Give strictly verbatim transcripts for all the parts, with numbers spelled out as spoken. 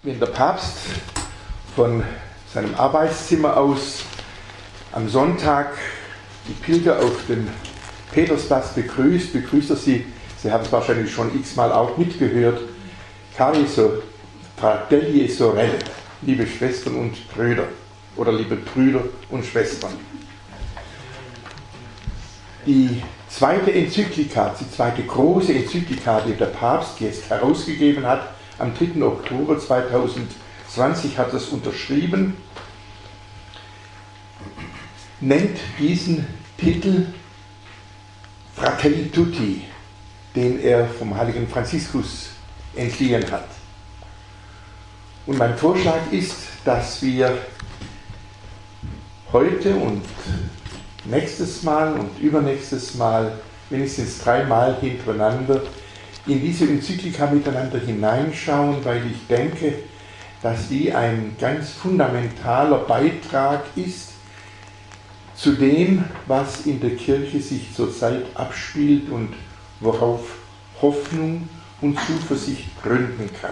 Wenn der Papst von seinem Arbeitszimmer aus am Sonntag die Pilger auf den Petersplatz begrüßt, begrüßt er sie, Sie haben es wahrscheinlich schon x-mal auch mitgehört, Cari so, Fratelli e Sorelle, liebe Schwestern und Brüder oder liebe Brüder und Schwestern. Die zweite Enzyklika, die zweite große Enzyklika, die der Papst jetzt herausgegeben hat, am dritten Oktober zweitausendzwanzig hat er es unterschrieben, nennt diesen Titel Fratelli Tutti, den er vom heiligen Franziskus entliehen hat. Und mein Vorschlag ist, dass wir heute und nächstes Mal und übernächstes Mal, wenigstens dreimal hintereinander, in diese Enzyklika miteinander hineinschauen, weil ich denke, dass die ein ganz fundamentaler Beitrag ist zu dem, was in der Kirche sich zurzeit abspielt und worauf Hoffnung und Zuversicht gründen kann.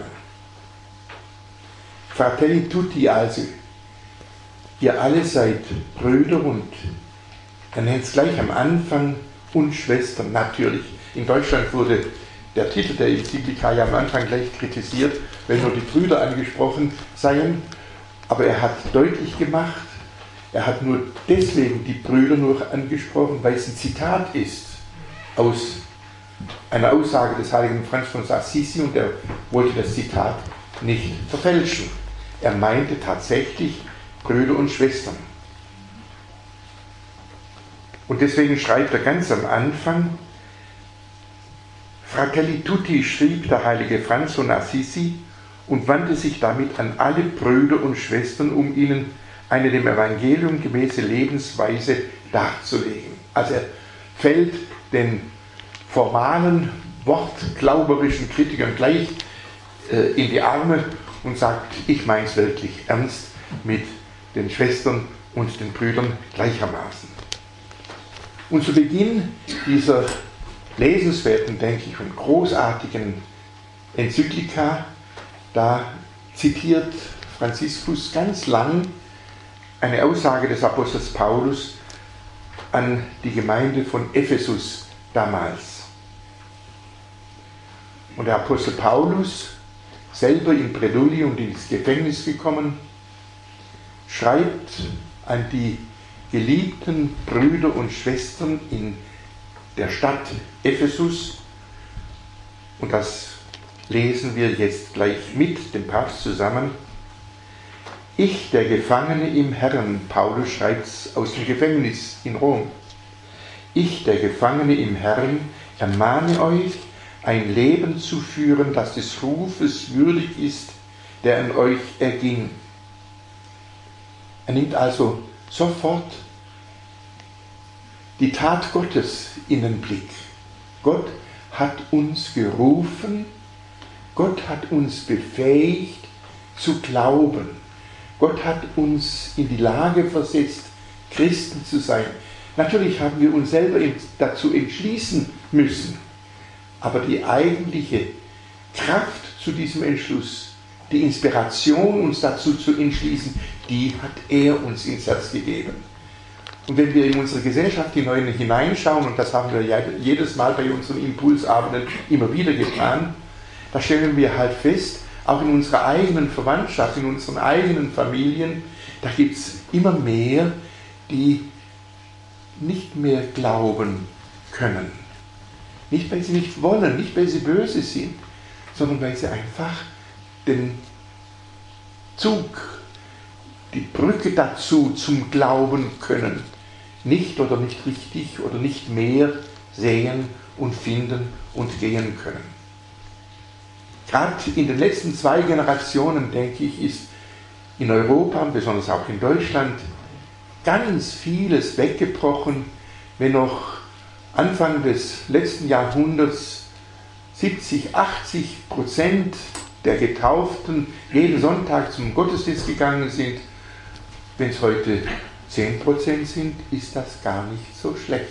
Fratelli Tutti also, ihr alle seid Brüder und er nennt es gleich am Anfang und Schwestern. Natürlich, in Deutschland wurde der Titel der Enzyklika ja am Anfang gleich kritisiert, weil nur die Brüder angesprochen seien, aber er hat deutlich gemacht, er hat nur deswegen die Brüder nur angesprochen, weil es ein Zitat ist aus einer Aussage des heiligen Franz von Assisi und er wollte das Zitat nicht verfälschen. Er meinte tatsächlich Brüder und Schwestern. Und deswegen schreibt er ganz am Anfang, Fratelli Tutti schrieb der heilige Franz von Assisi und wandte sich damit an alle Brüder und Schwestern, um ihnen eine dem Evangelium gemäße Lebensweise darzulegen. Also er fällt den formalen, wortglauberischen Kritikern gleich äh, in die Arme und sagt, ich meine es wirklich ernst mit den Schwestern und den Brüdern gleichermaßen. Und zu Beginn dieser lesenswerten, denke ich, und großartigen Enzyklika, da zitiert Franziskus ganz lang eine Aussage des Apostels Paulus an die Gemeinde von Ephesus damals. Und der Apostel Paulus, selber im Präludium ins Gefängnis gekommen, schreibt an die geliebten Brüder und Schwestern in der Stadt Ephesus, und das lesen wir jetzt gleich mit dem Papst zusammen. Ich, der Gefangene im Herrn, Paulus schreibt es aus dem Gefängnis in Rom, ich, der Gefangene im Herrn, ermahne euch, ein Leben zu führen, das des Rufes würdig ist, der an euch erging. Er nimmt also sofort die Tat Gottes in den Blick. Gott hat uns gerufen, Gott hat uns befähigt zu glauben. Gott hat uns in die Lage versetzt, Christen zu sein. Natürlich haben wir uns selber dazu entschließen müssen, aber die eigentliche Kraft zu diesem Entschluss, die Inspiration, uns dazu zu entschließen, die hat er uns ins Herz gegeben. Und wenn wir in unsere Gesellschaft hineinschauen, und das haben wir ja jedes Mal bei unseren Impulsabenden immer wieder getan, da stellen wir halt fest, auch in unserer eigenen Verwandtschaft, in unseren eigenen Familien, da gibt es immer mehr, die nicht mehr glauben können. Nicht, weil sie nicht wollen, nicht, weil sie böse sind, sondern weil sie einfach den Zug, die Brücke dazu zum Glauben können, nicht oder nicht richtig oder nicht mehr sehen und finden und gehen können. Gerade in den letzten zwei Generationen, denke ich, ist in Europa, besonders auch in Deutschland, ganz vieles weggebrochen, wenn noch Anfang des letzten Jahrhunderts siebzig, achtzig Prozent der Getauften jeden Sonntag zum Gottesdienst gegangen sind. Wenn es heute zehn Prozent sind, ist das gar nicht so schlecht.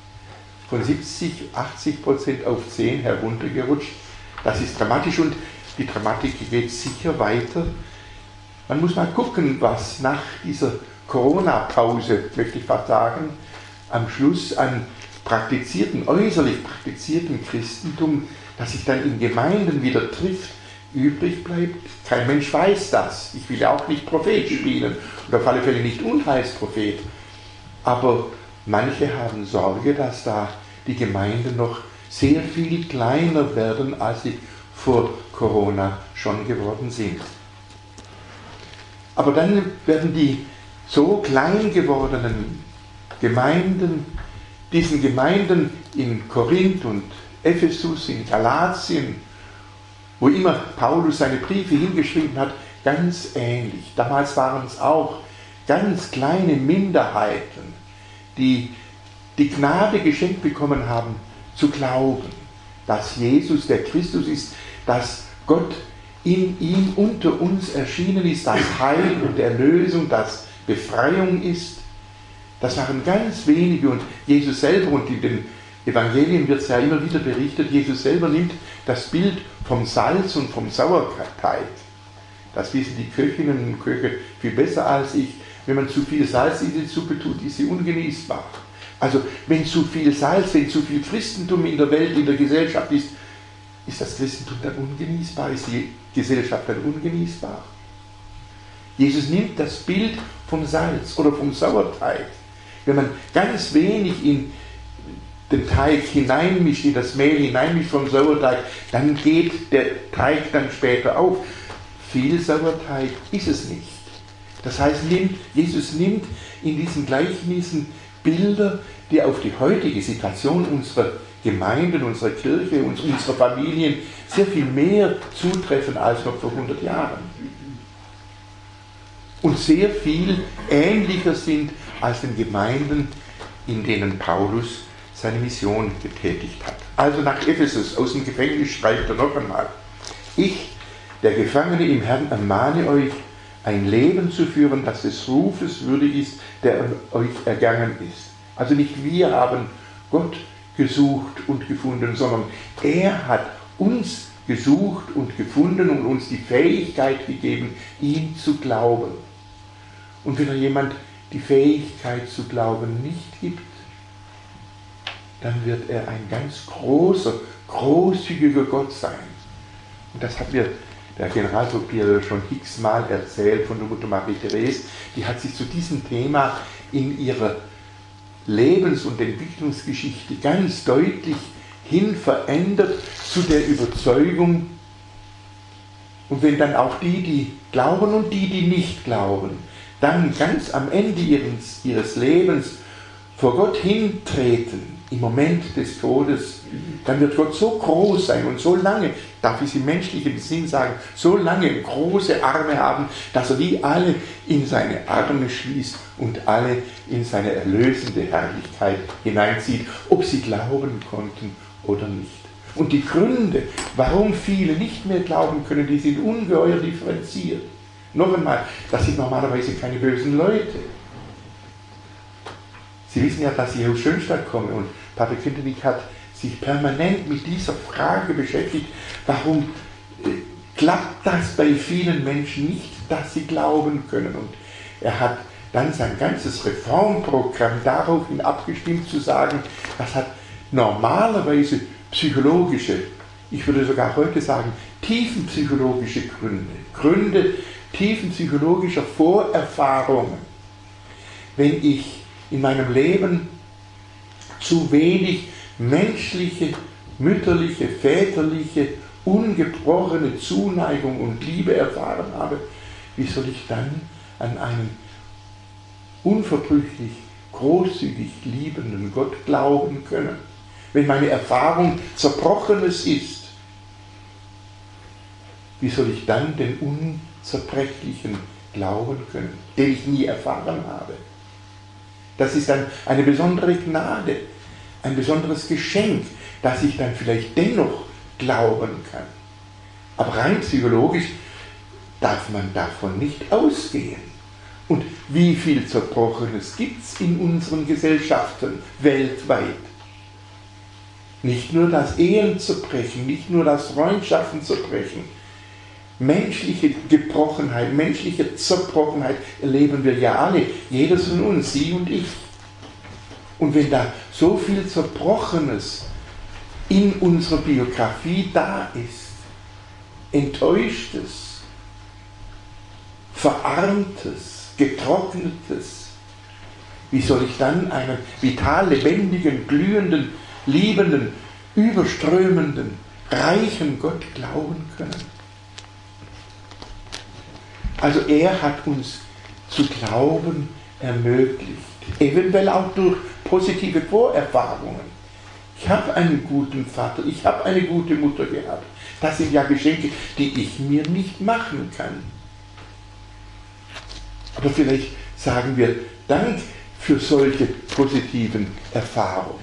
Von siebzig, achtzig Prozent auf zehn heruntergerutscht. Das ist dramatisch und die Dramatik geht sicher weiter. Man muss mal gucken, was nach dieser Corona-Pause, möchte ich fast sagen, am Schluss an praktizierten, äußerlich praktizierten Christentum, das sich dann in Gemeinden wieder trifft, übrig bleibt. Kein Mensch weiß das. Ich will ja auch nicht Prophet spielen und auf alle Fälle nicht Unheilsprophet. Aber manche haben Sorge, dass da die Gemeinden noch sehr viel kleiner werden, als sie vor Corona schon geworden sind. Aber dann werden die so klein gewordenen Gemeinden, diesen Gemeinden in Korinth und Ephesus, in Galatien, wo immer Paulus seine Briefe hingeschrieben hat, ganz ähnlich. Damals waren es auch ganz kleine Minderheiten, die die Gnade geschenkt bekommen haben, zu glauben, dass Jesus der Christus ist, dass Gott in ihm unter uns erschienen ist, dass Heil und Erlösung, dass Befreiung ist. Das waren ganz wenige und Jesus selber, und in den Evangelien wird es ja immer wieder berichtet, Jesus selber nimmt das Bild vom Salz und vom Sauerteig. Das wissen die Köchinnen und Köche viel besser als ich. Wenn man zu viel Salz in die Suppe tut, ist sie ungenießbar. Also wenn zu viel Salz, wenn zu viel Christentum in der Welt, in der Gesellschaft ist, ist das Christentum dann ungenießbar? Ist die Gesellschaft dann ungenießbar? Jesus nimmt das Bild vom Salz oder vom Sauerteig. Wenn man ganz wenig in den Teig hineinmischt, in das Mehl hineinmischt vom Sauerteig, dann geht der Teig dann später auf. Viel Sauerteig ist es nicht. Das heißt, Jesus nimmt in diesen Gleichnissen Bilder, die auf die heutige Situation unserer Gemeinden, unserer Kirche, unserer Familien sehr viel mehr zutreffen als noch vor hundert Jahren. Und sehr viel ähnlicher sind als den Gemeinden, in denen Paulus seine Mission getätigt hat. Also nach Ephesus, aus dem Gefängnis, schreibt er noch einmal: Ich, der Gefangene im Herrn, ermahne euch, ein Leben zu führen, das des Rufes würdig ist, der euch ergangen ist. Also nicht wir haben Gott gesucht und gefunden, sondern er hat uns gesucht und gefunden und uns die Fähigkeit gegeben, ihm zu glauben. Und wenn er jemand die Fähigkeit zu glauben nicht gibt, dann wird er ein ganz großer, großzügiger Gott sein. Und das hat mir der Generalsekretär schon x-mal erzählt von der Mutter Marie Therese. Die hat sich zu diesem Thema in ihrer Lebens- und Entwicklungsgeschichte ganz deutlich hin verändert zu der Überzeugung, und wenn dann auch die, die glauben und die, die nicht glauben, dann ganz am Ende ihres, ihres Lebens vor Gott hintreten, im Moment des Todes, dann wird Gott so groß sein und so lange, darf ich es im menschlichen Sinn sagen, so lange große Arme haben, dass er die alle in seine Arme schließt und alle in seine erlösende Herrlichkeit hineinzieht, ob sie glauben konnten oder nicht. Und die Gründe, warum viele nicht mehr glauben können, die sind ungeheuer differenziert. Noch einmal, das sind normalerweise keine bösen Leute. Sie wissen ja, dass ich aus Schönstadt komme, und Pater Quintelich hat sich permanent mit dieser Frage beschäftigt, warum äh, klappt das bei vielen Menschen nicht, dass sie glauben können. Und er hat dann sein ganzes Reformprogramm daraufhin abgestimmt zu sagen, das hat normalerweise psychologische, ich würde sogar heute sagen, tiefenpsychologische Gründe, Gründe tiefenpsychologischer Vorerfahrungen. Wenn ich in meinem Leben zu wenig menschliche, mütterliche, väterliche, ungebrochene Zuneigung und Liebe erfahren habe, wie soll ich dann an einen unverbrüchlich, großzügig liebenden Gott glauben können? Wenn meine Erfahrung Zerbrochenes ist, wie soll ich dann den Unzerbrechlichen glauben können, den ich nie erfahren habe? Das ist dann eine besondere Gnade, ein besonderes Geschenk, dass ich dann vielleicht dennoch glauben kann. Aber rein psychologisch darf man davon nicht ausgehen. Und wie viel Zerbrochenes gibt es in unseren Gesellschaften weltweit? Nicht nur das Ehen zerbrechen, nicht nur das Freundschaften zerbrechen. Menschliche Gebrochenheit, menschliche Zerbrochenheit erleben wir ja alle, jeder von uns, Sie und ich. Und wenn da so viel Zerbrochenes in unserer Biografie da ist, Enttäuschtes, Verarmtes, Getrocknetes, wie soll ich dann einen vital lebendigen, glühenden, liebenden, überströmenden, reichen Gott glauben können? Also er hat uns zu glauben ermöglicht, eventuell auch durch positive Vorerfahrungen. Ich habe einen guten Vater, ich habe eine gute Mutter gehabt. Das sind ja Geschenke, die ich mir nicht machen kann. Aber vielleicht sagen wir Dank für solche positiven Erfahrungen.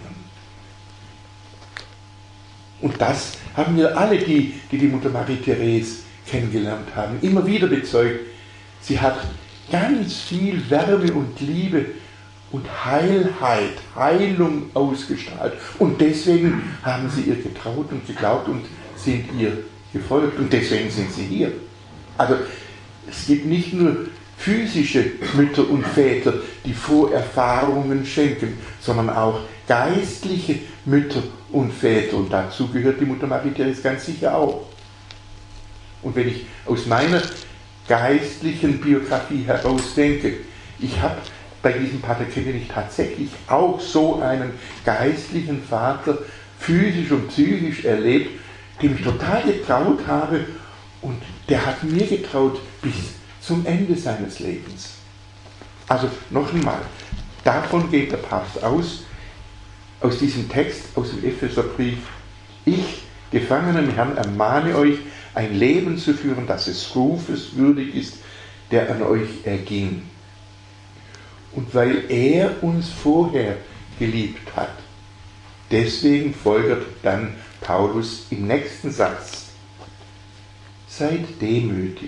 Und das haben wir alle, die die, die Mutter Marie-Therese kennengelernt haben, immer wieder bezeugt. Sie hat ganz viel Wärme und Liebe und Heilheit, Heilung ausgestrahlt. Und deswegen haben sie ihr getraut und geglaubt und sind ihr gefolgt. Und deswegen sind sie hier. Also es gibt nicht nur physische Mütter und Väter, die Vorerfahrungen schenken, sondern auch geistliche Mütter und Väter. Und dazu gehört die Mutter Marie-Therese ganz sicher auch. Und wenn ich aus meiner geistlichen Biografie heraus denke, ich habe bei diesem Pater Kentenich tatsächlich auch so einen geistlichen Vater physisch und psychisch erlebt, dem ich total getraut habe und der hat mir getraut bis zum Ende seines Lebens. Also noch einmal, davon geht der Papst aus, aus diesem Text, aus dem Epheserbrief: Ich, Gefangener im Herrn, ermahne euch, ein Leben zu führen, das des Rufes würdig ist, der an euch erging. Und weil er uns vorher geliebt hat, deswegen folgert dann Paulus im nächsten Satz: Seid demütig.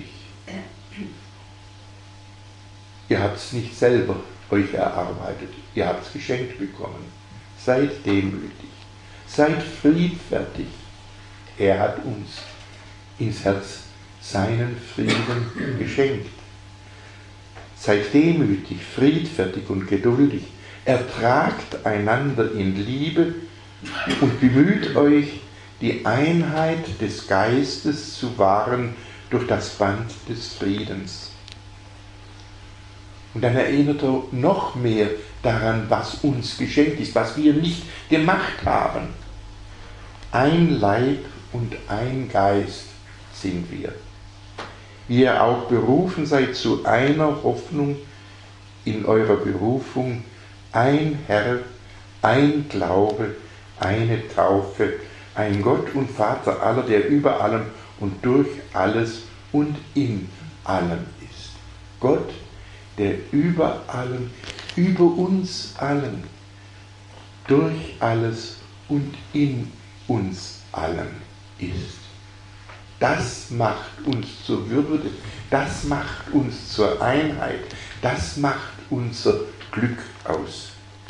Ihr habt es nicht selber euch erarbeitet, ihr habt es geschenkt bekommen. Seid demütig, seid friedfertig. Er hat uns ins Herz seinen Frieden geschenkt. Seid demütig, friedfertig und geduldig. Ertragt einander in Liebe und bemüht euch, die Einheit des Geistes zu wahren durch das Band des Friedens. Und dann erinnert er noch mehr daran, was uns geschenkt ist, was wir nicht gemacht haben. Ein Leib und ein Geist sind wir. Wie ihr auch berufen seid zu einer Hoffnung in eurer Berufung, ein Herr, ein Glaube, eine Taufe, ein Gott und Vater aller, der über allem und durch alles und in allem ist. Gott, der über allem, über uns allen, durch alles und in uns allen ist. Das macht uns zur Würde, das macht uns zur Einheit, das macht unser Glück aus.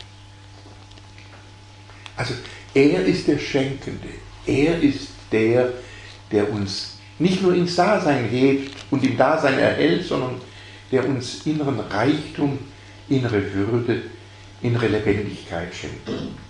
Also er ist der Schenkende, er ist der, der uns nicht nur ins Dasein hebt und im Dasein erhält, sondern der uns inneren Reichtum, innere Würde, innere Lebendigkeit schenkt.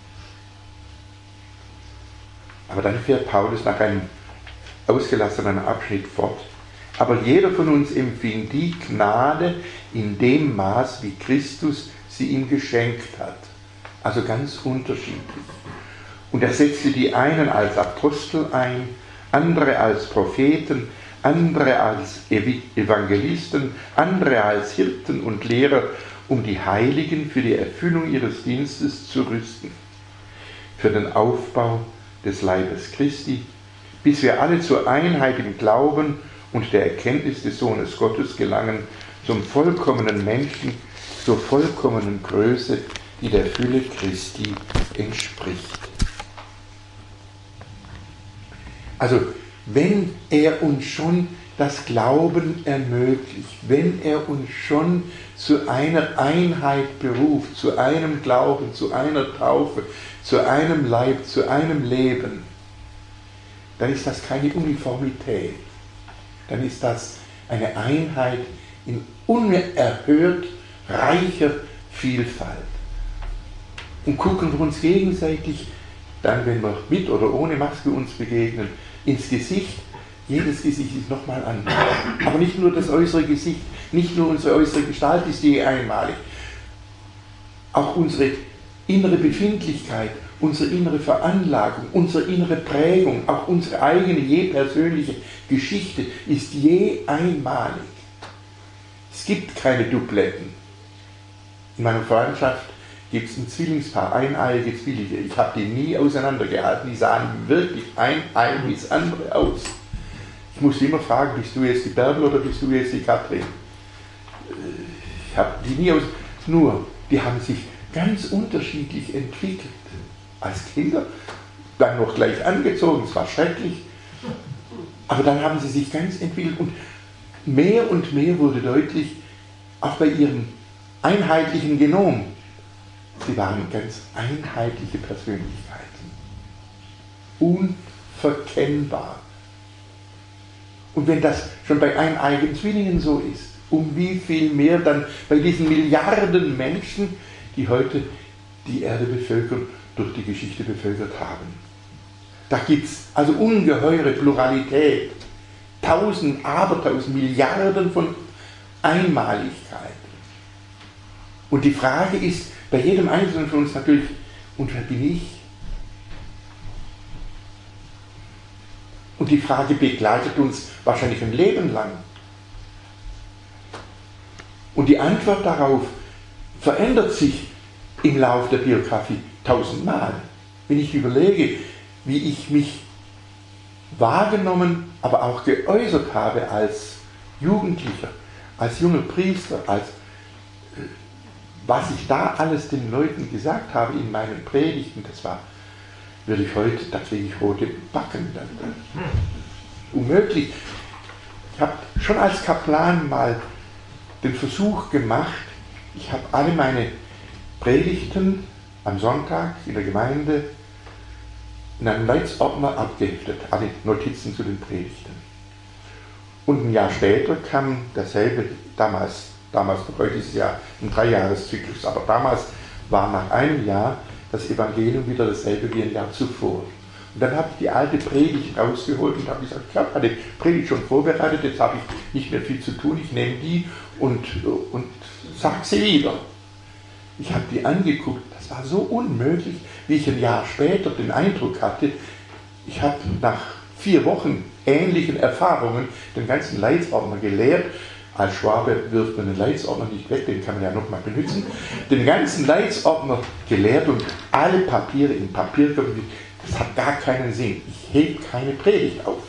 Aber dann fährt Paulus nach einem ausgelassenen Abschnitt fort. Aber jeder von uns empfing die Gnade in dem Maß, wie Christus sie ihm geschenkt hat. Also ganz unterschiedlich. Und er setzte die einen als Apostel ein, andere als Propheten, andere als Evangelisten, andere als Hirten und Lehrer, um die Heiligen für die Erfüllung ihres Dienstes zu rüsten, für den Aufbau des Leibes Christi, bis wir alle zur Einheit im Glauben und der Erkenntnis des Sohnes Gottes gelangen, zum vollkommenen Menschen, zur vollkommenen Größe, die der Fülle Christi entspricht. Also, wenn er uns schon das Glauben ermöglicht, wenn er uns schon zu einer Einheit beruft, zu einem Glauben, zu einer Taufe, zu einem Leib, zu einem Leben, dann ist das keine Uniformität. dann ist das eine Einheit in unerhört reicher Vielfalt. Und gucken wir uns gegenseitig, dann wenn wir mit oder ohne Maske uns begegnen, ins Gesicht. Jedes Gesicht ist nochmal anders. Aber nicht nur das äußere Gesicht, nicht nur unsere äußere Gestalt ist je einmalig. Auch unsere innere Befindlichkeit, unsere innere Veranlagung, unsere innere Prägung, auch unsere eigene je persönliche Geschichte ist je einmalig. Es gibt keine Dubletten. In meiner Freundschaft gibt es ein Zwillingspaar, eineiige Zwillinge. Ich habe die nie auseinandergehalten. Die sahen wirklich ein Ei wie das andere aus. Ich musste immer fragen, bist du jetzt die Bärbel oder bist du jetzt die Katrin? Ich habe die nie aus... Nur, die haben sich ganz unterschiedlich entwickelt. Als Kinder, dann noch gleich angezogen, es war schrecklich. Aber dann haben sie sich ganz entwickelt und mehr und mehr wurde deutlich, auch bei ihrem einheitlichen Genom, sie waren ganz einheitliche Persönlichkeiten. Unverkennbar. Und wenn das schon bei eineigen Zwillingen so ist, um wie viel mehr dann bei diesen Milliarden Menschen, die heute die Erde bevölkern, durch die Geschichte bevölkert haben. Da gibt es also ungeheure Pluralität, tausend, abertausend, Milliarden von Einmaligkeit. Und die Frage ist bei jedem Einzelnen von uns natürlich, und wer bin ich? Und die Frage begleitet uns wahrscheinlich ein Leben lang. Und die Antwort darauf verändert sich im Lauf der Biografie tausendmal. Wenn ich überlege, wie ich mich wahrgenommen, aber auch geäußert habe als Jugendlicher, als junger Priester, als was ich da alles den Leuten gesagt habe in meinen Predigten, das war, würde ich heute, da kriege ich rote Backen. Unmöglich. Ich habe schon als Kaplan mal den Versuch gemacht, ich habe alle meine Predigten am Sonntag in der Gemeinde in einem Leitsordner abgeheftet, alle Notizen zu den Predigten. Und ein Jahr später kam dasselbe, damals, damals heute ist es ja ein Dreijahreszyklus, aber damals war nach einem Jahr das Evangelium wieder dasselbe wie ein Jahr zuvor. Und dann habe ich die alte Predigt rausgeholt und habe gesagt, ich habe eine Predigt schon vorbereitet, jetzt habe ich nicht mehr viel zu tun, ich nehme die und, und sage sie wieder. Ich habe die angeguckt, das war so unmöglich, wie ich ein Jahr später den Eindruck hatte, ich habe nach vier Wochen ähnlichen Erfahrungen den ganzen Leitsordner geleert. Als Schwabe wirft man den Leitsordner nicht weg, den kann man ja nochmal benutzen. Den ganzen Leitsordner geleert und alle Papiere in Papierkörper. Das hat gar keinen Sinn. Ich hebe keine Predigt auf.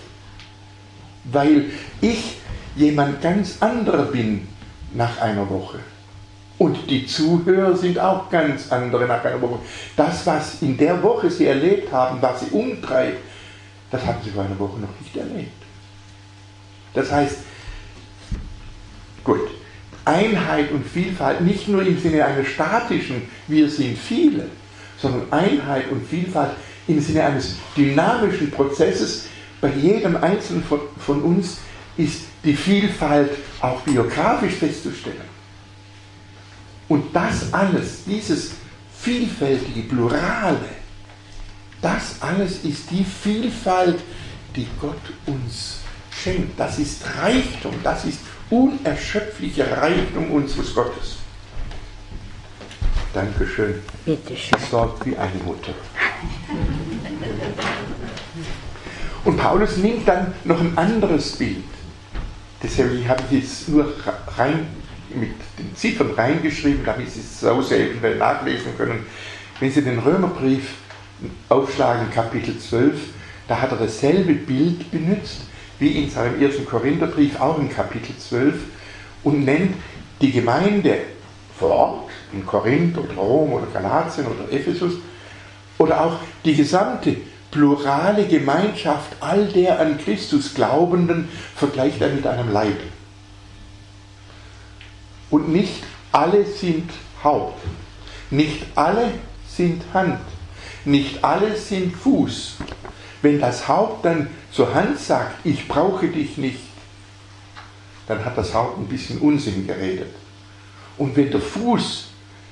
Weil ich jemand ganz anderer bin nach einer Woche. Und die Zuhörer sind auch ganz andere nach einer Woche. Das, was in der Woche sie erlebt haben, was sie umtreibt, das haben sie vor einer Woche noch nicht erlebt. Das heißt, gut, Einheit und Vielfalt nicht nur im Sinne eines statischen, wir sind viele, sondern Einheit und Vielfalt im Sinne eines dynamischen Prozesses. Bei jedem Einzelnen von, von uns ist die Vielfalt auch biografisch festzustellen. Und das alles, dieses vielfältige, plurale, das alles ist die Vielfalt, die Gott uns schenkt. Das ist Reichtum, das ist unerschöpflicher Reichtum unseres Gottes. Dankeschön. Bitte schön. Sorgt wie eine Mutter. Und Paulus nimmt dann noch ein anderes Bild. Deshalb habe ich jetzt nur rein mit den Ziffern reingeschrieben, damit Sie es so sehr eventuell nachlesen können. Wenn Sie den Römerbrief aufschlagen, Kapitel zwölf, da hat er dasselbe Bild benutzt wie in seinem ersten Korintherbrief, auch in Kapitel zwölf, und nennt die Gemeinde vor Ort, in Korinth oder Rom oder Galatien oder Ephesus, oder auch die gesamte plurale Gemeinschaft all der an Christus Glaubenden vergleicht er mit einem Leib. Und nicht alle sind Haupt, nicht alle sind Hand, nicht alle sind Fuß. Wenn das Haupt dann zur Hand sagt, ich brauche dich nicht, dann hat das Haupt ein bisschen Unsinn geredet. Und wenn der Fuß,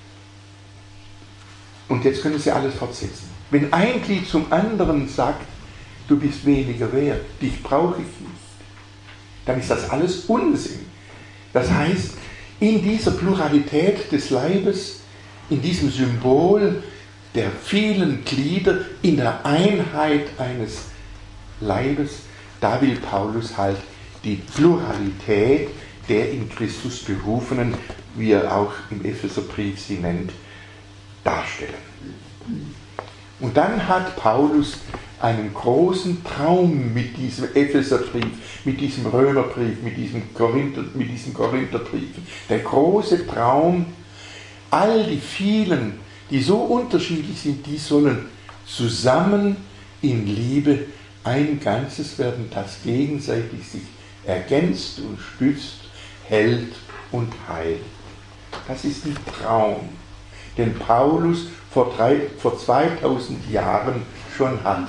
und jetzt können Sie alles fortsetzen, wenn ein Glied zum anderen sagt, du bist weniger wert, dich brauche ich nicht, dann ist das alles Unsinn. Das heißt, in dieser Pluralität des Leibes, in diesem Symbol der vielen Glieder, in der Einheit eines Leibes, da will Paulus halt die Pluralität der in Christus Berufenen, wie er auch im Epheserbrief sie nennt, darstellen. Und dann hat Paulus einen großen Traum mit diesem Epheserbrief, mit diesem Römerbrief, mit diesem, Korinther, mit diesem Korintherbrief. Der große Traum, all die vielen, die so unterschiedlich sind, die sollen zusammen in Liebe ein Ganzes werden, das gegenseitig sich ergänzt und stützt, hält und heilt. Das ist ein Traum, den Paulus vor, drei, vor zweitausend Jahren schon hatte.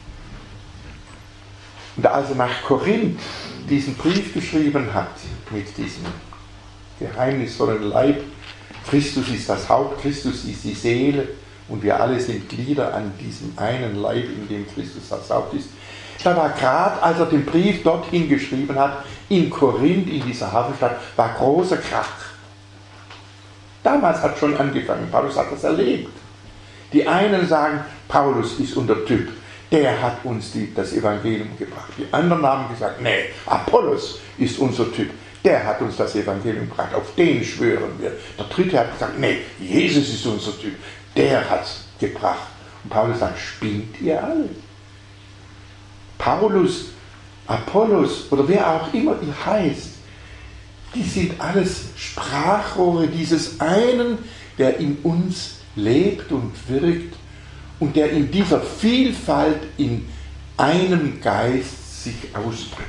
Und als er nach Korinth diesen Brief geschrieben hat, mit diesem geheimnisvollen Leib, Christus ist das Haupt, Christus ist die Seele und wir alle sind Glieder an diesem einen Leib, in dem Christus das Haupt ist. Da war gerade, als er den Brief dorthin geschrieben hat, in Korinth, in dieser Hafenstadt, war großer Krach. Damals hat schon angefangen, Paulus hat das erlebt. Die einen sagen, Paulus ist unser Typ, der hat uns die, das Evangelium gebracht. Die anderen haben gesagt, nee, Apollos ist unser Typ, der hat uns das Evangelium gebracht, auf den schwören wir. Der dritte hat gesagt, nee, Jesus ist unser Typ, der hat es gebracht. Und Paulus sagt, spinnt ihr alle? Paulus, Apollos oder wer auch immer ihr heißt, die sind alles Sprachrohre dieses einen, der in uns lebt und wirkt und der in dieser Vielfalt in einem Geist sich ausdrückt.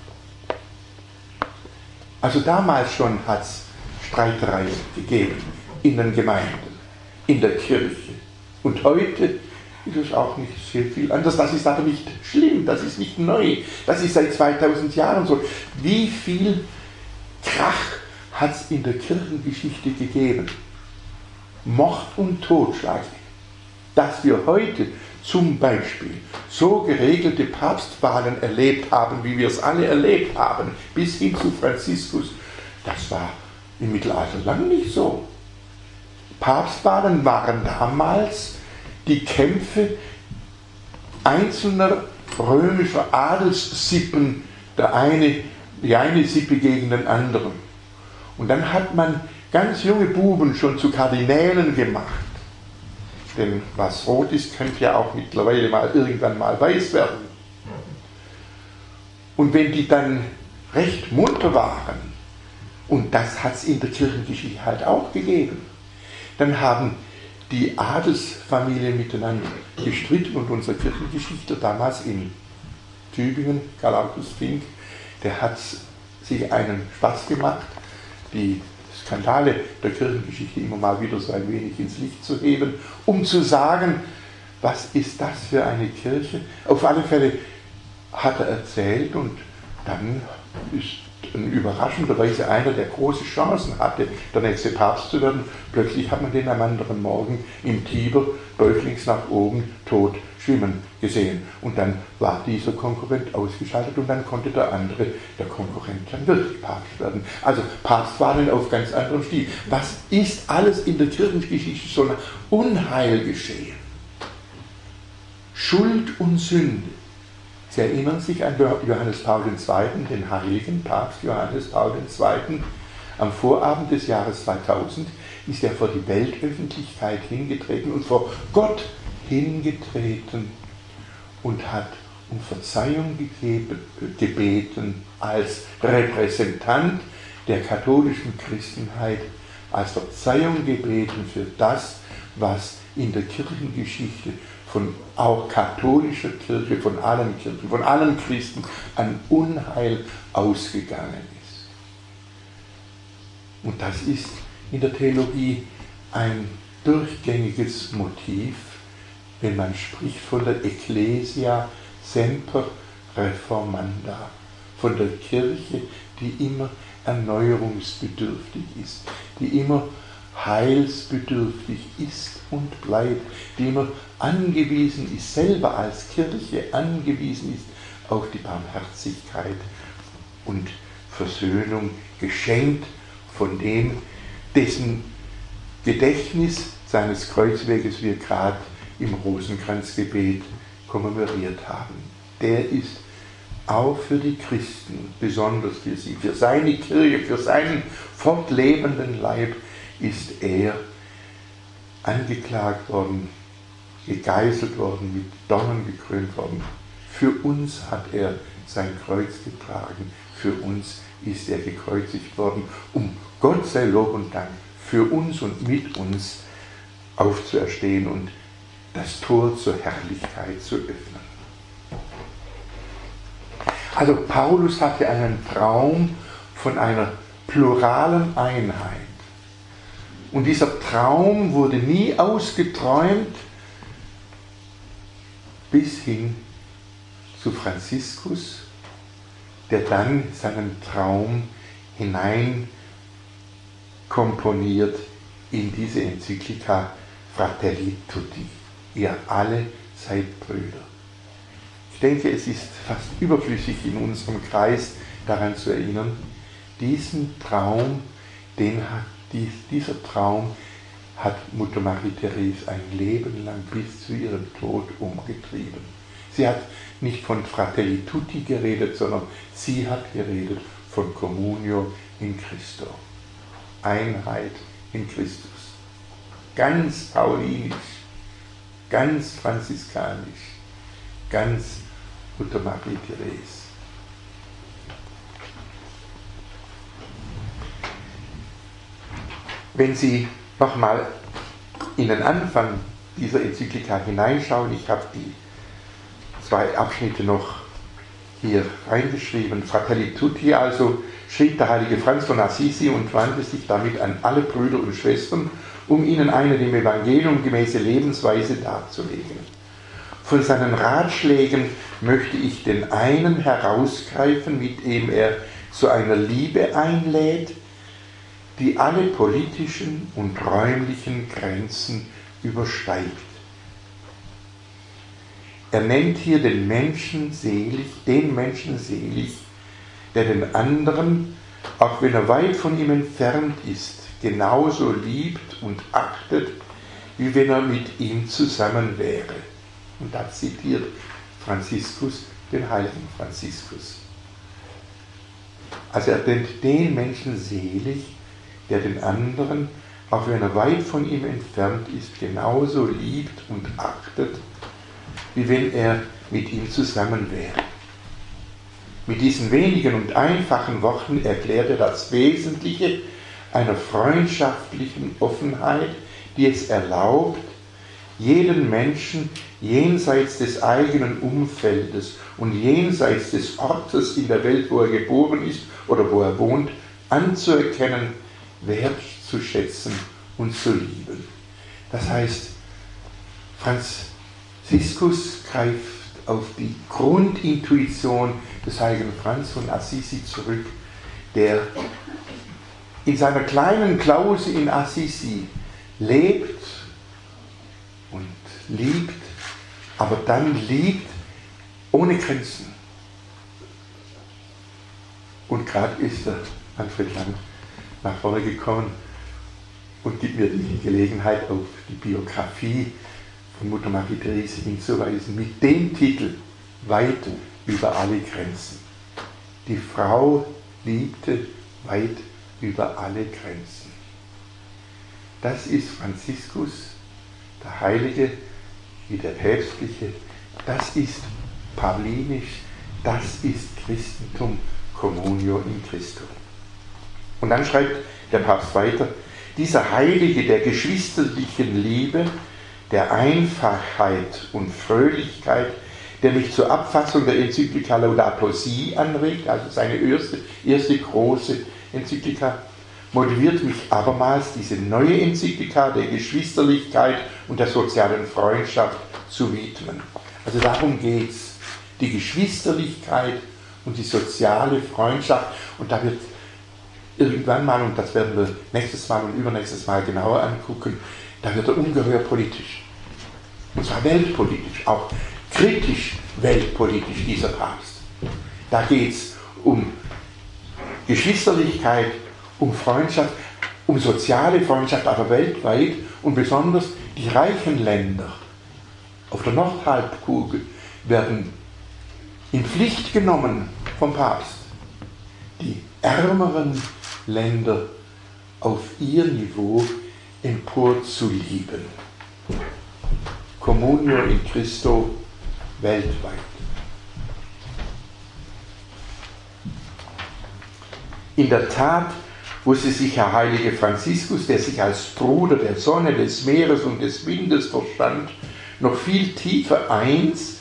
Also damals schon hat es Streitereien gegeben in den Gemeinden, in der Kirche. Und heute ist es auch nicht sehr viel anders. Das ist aber nicht schlimm, das ist nicht neu. Das ist seit zweitausend Jahren so. Wie viel Krach hat es in der Kirchengeschichte gegeben? Mord und Totschlag. Dass wir heute zum Beispiel so geregelte Papstwahlen erlebt haben, wie wir es alle erlebt haben, bis hin zu Franziskus, das war im Mittelalter lang nicht so. Papstwahlen waren damals die Kämpfe einzelner römischer Adelssippen, der eine, die eine Sippe gegen den anderen. Und dann hat man ganz junge Buben schon zu Kardinälen gemacht. Denn was rot ist, könnte ja auch mittlerweile mal irgendwann mal weiß werden. Und wenn die dann recht munter waren, und das hat es in der Kirchengeschichte halt auch gegeben, dann haben die Adelsfamilien miteinander gestritten und unser Kirchengeschichte damals in Tübingen, Karl August Fink, der hat sich einen Spaß gemacht, die Skandale der Kirchengeschichte immer mal wieder so ein wenig ins Licht zu heben, um zu sagen, was ist das für eine Kirche? Auf alle Fälle hat er erzählt und dann ist überraschenderweise einer, der große Chancen hatte, der nächste Papst zu werden, plötzlich hat man den am anderen Morgen im Tiber bäuchlings nach oben tot schwimmen gesehen. Und dann war dieser Konkurrent ausgeschaltet und dann konnte der andere, der Konkurrent, dann wirklich Papst werden. Also Papstwahlen auf ganz anderem Stil. Was ist alles in der Kirchengeschichte so ein Unheil geschehen? Schuld und Sünde. Sie erinnern sich an Johannes Paul der Zweite., den heiligen Papst Johannes Paul der Zweite. Am Vorabend des Jahres zweitausend ist er vor die Weltöffentlichkeit hingetreten und vor Gott hingetreten und hat um Verzeihung gegeben, gebeten als Repräsentant der katholischen Christenheit, als Verzeihung gebeten für das, was in der Kirchengeschichte von auch katholischer Kirche, von allen Kirchen, von allen Christen an Unheil ausgegangen ist. Und das ist in der Theologie ein durchgängiges Motiv, wenn man spricht von der Ecclesia semper reformanda, von der Kirche, die immer erneuerungsbedürftig ist, die immer heilsbedürftig ist und bleibt, die immer angewiesen ist, selber als Kirche angewiesen ist auf die Barmherzigkeit und Versöhnung, geschenkt von dem, dessen Gedächtnis seines Kreuzweges wir gerade im Rosenkranzgebet kommemoriert haben. Der ist auch für die Christen, besonders für sie, für seine Kirche, für seinen fortlebenden Leib, ist er angeklagt worden, gegeißelt worden, mit Dornen gekrönt worden. Für uns hat er sein Kreuz getragen, für uns ist er gekreuzigt worden, um Gott sei Lob und Dank für uns und mit uns aufzuerstehen und das Tor zur Herrlichkeit zu öffnen. Also Paulus hatte einen Traum von einer pluralen Einheit. Und dieser Traum wurde nie ausgeträumt bis hin zu Franziskus, der dann seinen Traum hinein komponiert in diese Enzyklika Fratelli Tutti. Ihr alle seid Brüder. Ich denke, es ist fast überflüssig in unserem Kreis daran zu erinnern, diesen Traum, den hat, dies, dieser Traum hat Mutter Marie-Therese ein Leben lang bis zu ihrem Tod umgetrieben. Sie hat nicht von Fratelli Tutti geredet, sondern sie hat geredet von Communio in Christo. Einheit in Christus. Ganz paulinisch, ganz franziskanisch, ganz Mutter Marie-Therese. Wenn Sie nochmal in den Anfang dieser Enzyklika hineinschauen, ich habe die zwei Abschnitte noch hier reingeschrieben. Fratelli Tutti, also schrieb der heilige Franz von Assisi und wandte sich damit an alle Brüder und Schwestern, um ihnen eine dem Evangelium gemäße Lebensweise darzulegen. Von seinen Ratschlägen möchte ich den einen herausgreifen, mit dem er zu einer Liebe einlädt, die alle politischen und räumlichen Grenzen übersteigt. Er nennt hier den Menschen selig, den Menschen selig, der den anderen, auch wenn er weit von ihm entfernt ist, genauso liebt und achtet, wie wenn er mit ihm zusammen wäre. Und da zitiert Franziskus den heiligen Franziskus. Also er nennt den Menschen selig, der den anderen, auch wenn er weit von ihm entfernt ist, genauso liebt und achtet, wie wenn er mit ihm zusammen wäre. Mit diesen wenigen und einfachen Worten erklärt er das Wesentliche einer freundschaftlichen Offenheit, die es erlaubt, jeden Menschen jenseits des eigenen Umfeldes und jenseits des Ortes in der Welt, wo er geboren ist oder wo er wohnt, anzuerkennen, wertzuschätzen und zu lieben. Das heißt, Franziskus greift auf die Grundintuition des heiligen Franz von Assisi zurück, der in seiner kleinen Klause in Assisi lebt und liebt, aber dann liebt ohne Grenzen. Und gerade ist der Manfred Lang nach vorne gekommen und gibt mir die Gelegenheit, auf die Biografie von Mutter Marie-Therese hinzuweisen, mit dem Titel Weit über alle Grenzen. Die Frau liebte weit über alle Grenzen. Das ist Franziskus, der Heilige, wie der Päpstliche, das ist paulinisch, das ist Christentum, Communio in Christo. Und dann schreibt der Papst weiter, dieser Heilige der geschwisterlichen Liebe, der Einfachheit und Fröhlichkeit, der mich zur Abfassung der Enzyklika Laudato Si anregt, also seine erste, erste große Enzyklika, motiviert mich abermals, diese neue Enzyklika der Geschwisterlichkeit und der sozialen Freundschaft zu widmen. Also darum geht es, die Geschwisterlichkeit und die soziale Freundschaft. Und da wird irgendwann mal, und das werden wir nächstes Mal und übernächstes Mal genauer angucken, da wird er ungeheuer politisch. Und zwar weltpolitisch, auch kritisch weltpolitisch, dieser Papst. Da geht es um Geschwisterlichkeit, um Freundschaft, um soziale Freundschaft, aber weltweit und besonders die reichen Länder auf der Nordhalbkugel werden in Pflicht genommen vom Papst, die ärmeren Länder auf ihr Niveau emporzulieben. Communio in Christo weltweit. In der Tat wusste sich Herr Heilige Franziskus, der sich als Bruder der Sonne, des Meeres und des Windes verstand, noch viel tiefer eins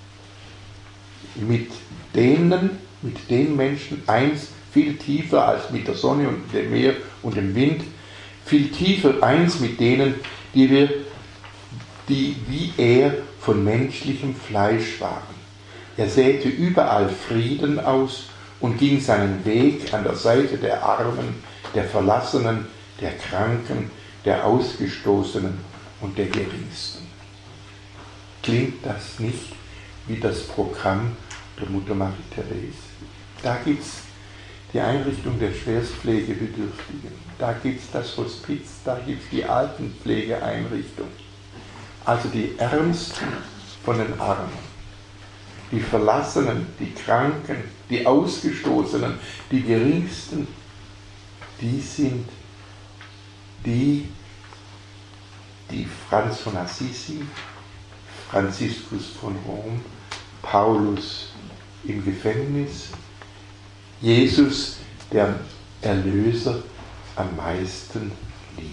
mit denen, mit den Menschen, eins viel tiefer als mit der Sonne und dem Meer und dem Wind, viel tiefer eins mit denen, die wir, die wie er von menschlichem Fleisch waren. Er säte überall Frieden aus und ging seinen Weg an der Seite der Armen, der Verlassenen, der Kranken, der Ausgestoßenen und der Geringsten. Klingt das nicht wie das Programm der Mutter Marie Therese? Da gibt es die Einrichtung der Schwerstpflegebedürftigen, da gibt es das Hospiz, da gibt es die Altenpflegeeinrichtung. Also die Ärmsten von den Armen, die Verlassenen, die Kranken, die Ausgestoßenen, die Geringsten, die sind die, die Franz von Assisi, Franziskus von Rom, Paulus im Gefängnis, Jesus, der Erlöser, am meisten liebt.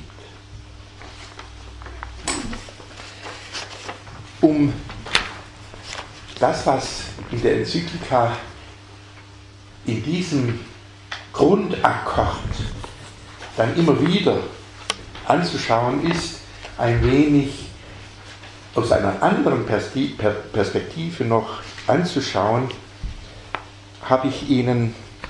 Um das, was in der Enzyklika in diesem Grundakkord dann immer wieder anzuschauen ist, ein wenig aus einer anderen Perspektive noch anzuschauen, habe ich Ihnen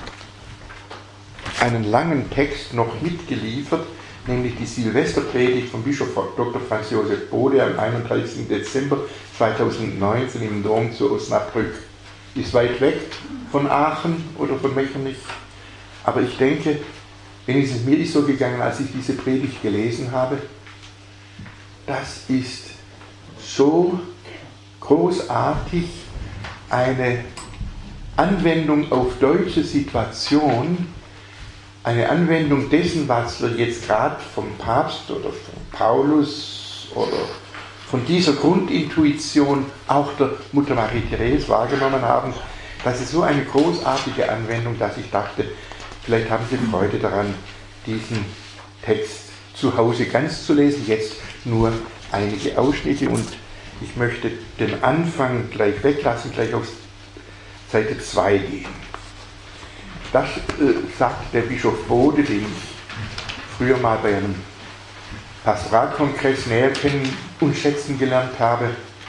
einen langen Text noch mitgeliefert, nämlich die Silvesterpredigt von Bischof Doktor Franz Josef Bode am einunddreißigsten Dezember zweitausendneunzehn im Dom zu Osnabrück. Ist weit weg von Aachen oder von Mechernich, aber ich denke, wenigstens mir ist so gegangen, als ich diese Predigt gelesen habe, das ist so großartig eine Anwendung auf deutsche Situation, eine Anwendung dessen, was wir jetzt gerade vom Papst oder von Paulus oder von dieser Grundintuition auch der Mutter Marie Therese wahrgenommen haben. Das ist so eine großartige Anwendung, dass ich dachte, vielleicht haben Sie Freude daran, diesen Text zu Hause ganz zu lesen. Jetzt nur einige Ausschnitte und ich möchte den Anfang gleich weglassen, gleich auf Seite zwei gehen. Das äh, sagt der Bischof Bode, den ich früher mal bei einem Pastoralkongress näher kennen und schätzen gelernt habe,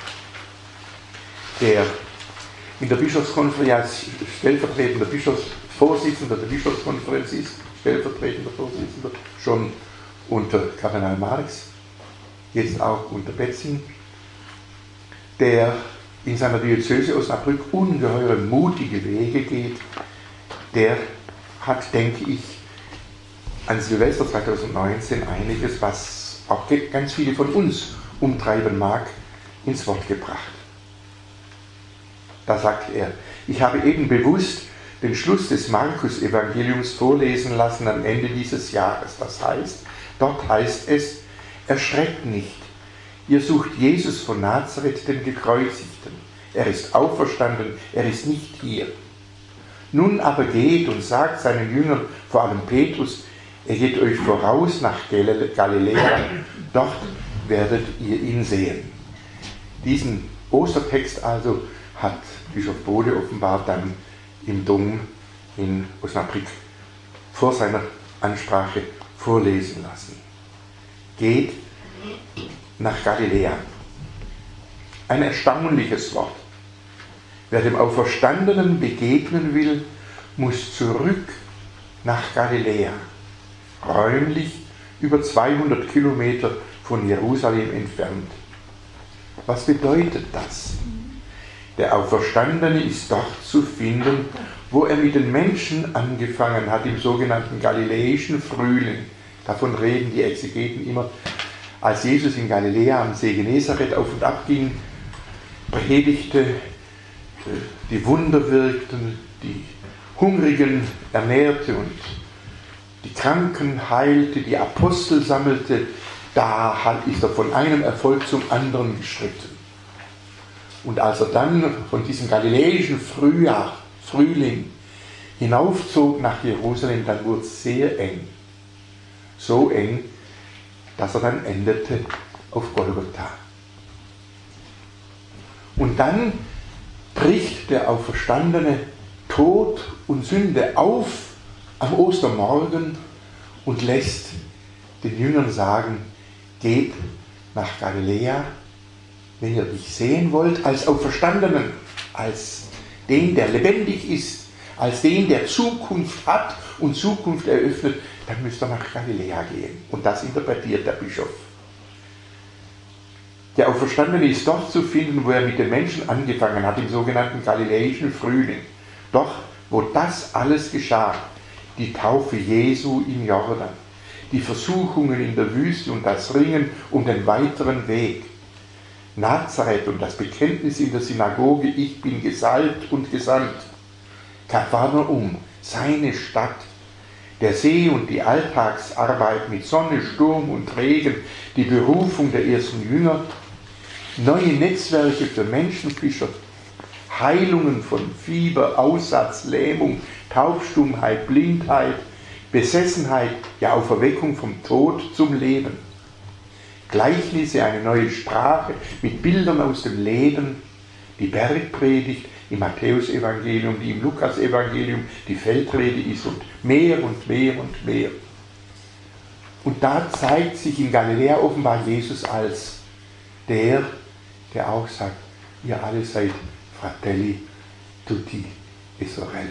der in der Bischofskonferenz als stellvertretender Bischofsvorsitzender der Bischofskonferenz ist, stellvertretender Vorsitzender, schon unter Kardinal Marx, jetzt auch unter Betzing, der in seiner Diözese Osnabrück ungeheure mutige Wege geht, der hat, denke ich, an Silvester zweitausendneunzehn einiges, was auch ganz viele von uns umtreiben mag, ins Wort gebracht. Da sagt er, ich habe eben bewusst den Schluss des Markus-Evangeliums vorlesen lassen am Ende dieses Jahres. Das heißt, dort heißt es, erschreckt nicht, ihr sucht Jesus von Nazareth, den Gekreuzigten. Er ist auferstanden, er ist nicht hier. Nun aber geht und sagt seinen Jüngern, vor allem Petrus, er geht euch voraus nach Galiläa, dort werdet ihr ihn sehen. Diesen Ostertext also hat Bischof Bode offenbar dann im Dom in Osnabrück vor seiner Ansprache vorlesen lassen. Geht nach Galiläa. Ein erstaunliches Wort. Wer dem Auferstandenen begegnen will, muss zurück nach Galiläa, räumlich über zweihundert Kilometer von Jerusalem entfernt. Was bedeutet das? Der Auferstandene ist dort zu finden, wo er mit den Menschen angefangen hat, im sogenannten Galiläischen Frühling. Davon reden die Exegeten immer. Als Jesus in Galiläa am See Genezareth auf und ab ging, predigte, die Wunder wirkten, die Hungrigen ernährte und die Kranken heilte, die Apostel sammelte, da ist er von einem Erfolg zum anderen geschritten. Und als er dann von diesem galiläischen Frühjahr, Frühling hinaufzog nach Jerusalem, dann wurde es sehr eng. So eng, dass er dann endete auf Golgotha. Und dann bricht der Auferstandene Tod und Sünde auf am Ostermorgen und lässt den Jüngern sagen, geht nach Galiläa, wenn ihr mich sehen wollt, als Auferstandenen, als den, der lebendig ist, als den, der Zukunft hat und Zukunft eröffnet, dann müsst ihr nach Galiläa gehen. Und das interpretiert der Bischof. Der Auferstandene ist dort zu finden, wo er mit den Menschen angefangen hat, im sogenannten Galiläischen Frühling. Doch, wo das alles geschah, die Taufe Jesu im Jordan, die Versuchungen in der Wüste und das Ringen um den weiteren Weg, Nazareth und das Bekenntnis in der Synagoge, ich bin gesalbt und gesandt, Kapharnaum, seine Stadt, der See und die Alltagsarbeit mit Sonne, Sturm und Regen, die Berufung der ersten Jünger, neue Netzwerke für Menschenfischer, Heilungen von Fieber, Aussatz, Lähmung, Taubstummheit, Blindheit, Besessenheit, ja Auferweckung vom Tod zum Leben. Gleichnisse, eine neue Sprache mit Bildern aus dem Leben, die Bergpredigt im Matthäusevangelium, die im Lukasevangelium die Feldrede ist und mehr und mehr und mehr. Und da zeigt sich in Galiläa offenbar Jesus als der, der auch sagt, ihr alle seid Fratelli tutti e sorelle.